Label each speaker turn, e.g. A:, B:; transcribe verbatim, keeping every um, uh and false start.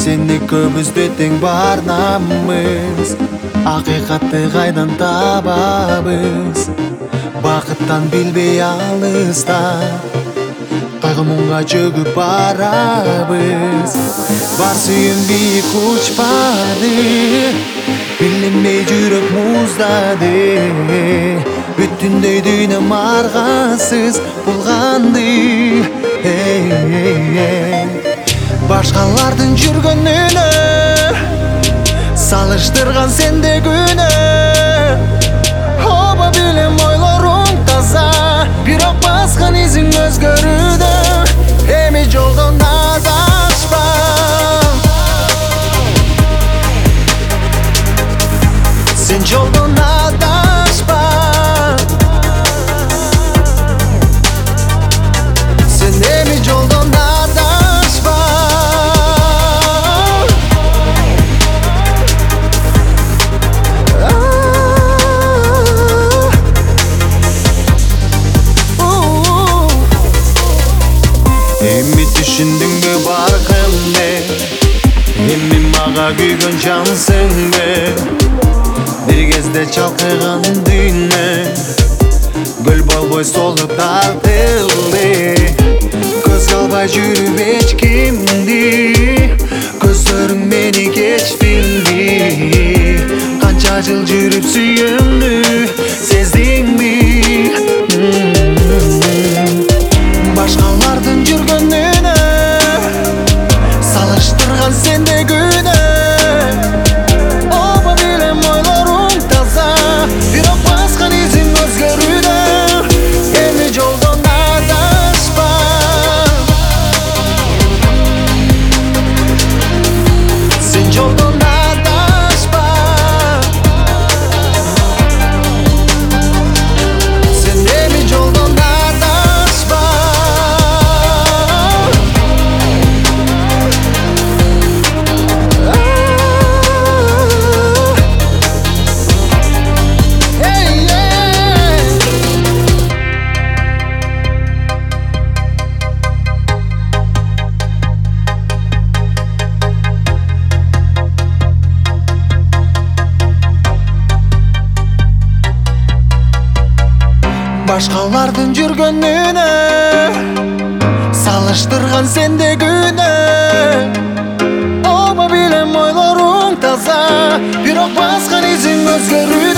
A: сени көбүздө тең барнамыз. Акыйкатты кайдан табабыз? Бакыттан билбей алыста, кайгы муңга жөгүп барабыз. Бар сүйүм бийик учпады, билинбей жүрөк муздады. Бүтүндөй дүйнөм аргасыз булганды. Башкалардын жүргөнүнө салыштырган сенде күнөө. Оба билем ойлоруң таза, бирок баскан изиң өзгөрүүдө. Эми жолдон адашпа, сен жолдон адашпа. Сен эми жолдон адашпа. Эми түшүндүңбү баркымды, эми мага күйгөн жансыңбы? Бир кезде чалкыган дүйнө көл болбой солуп тартылды. Көзгө албай жүрүп эч кимди, көздөрүң мени кеч билди. Канча жыл жүрүп сүйгөндү сездиңби? Башкалардын жүргөнүнө салыштырган сенде күнөө. Оба билем ойлоруң таза, бирок баскан изиң өзгөрүүдө. Эми жолдон адашпа, сен жолдон адашпа. Сен эми жолдон адашпа. Башкалардын жүргөнүнө салыштырган сенде күнөө. Оба билем ойлоруң таза, бирок баскан изиң өзгөрүү.